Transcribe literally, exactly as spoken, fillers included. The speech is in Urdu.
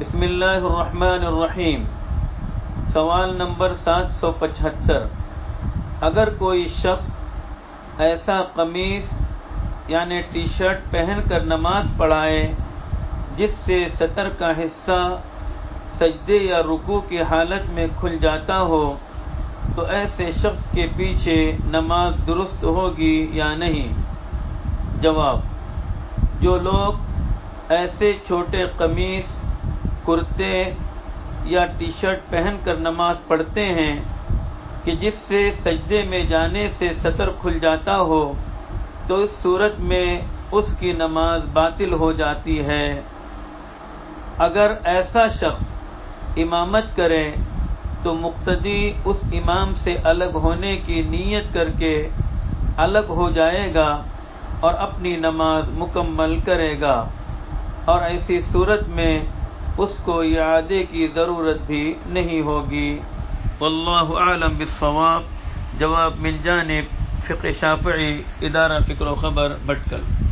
بسم اللہ الرحمن الرحیم۔ سوال نمبر سات سو پچہتر۔ اگر کوئی شخص ایسا قمیص یعنی ٹی شرٹ پہن کر نماز پڑھائے جس سے سطر کا حصہ سجدے یا رکوع کی حالت میں کھل جاتا ہو تو ایسے شخص کے پیچھے نماز درست ہوگی یا نہیں؟ جواب: جو لوگ ایسے چھوٹے قمیص، کرتے یا ٹی شرٹ پہن کر نماز پڑھتے ہیں کہ جس سے سجدے میں جانے سے سطر کھل جاتا ہو تو اس صورت میں اس کی نماز باطل ہو جاتی ہے۔ اگر ایسا شخص امامت کرے تو مقتدی اس امام سے الگ ہونے کی نیت کر کے الگ ہو جائے گا اور اپنی نماز مکمل کرے گا، اور ایسی صورت میں اس کو اعادے کی ضرورت بھی نہیں ہوگی۔ واللہ اعلم بالصواب۔ جواب من جانب فقہ شافعی، ادارہ فکر و خبر، بھٹکل۔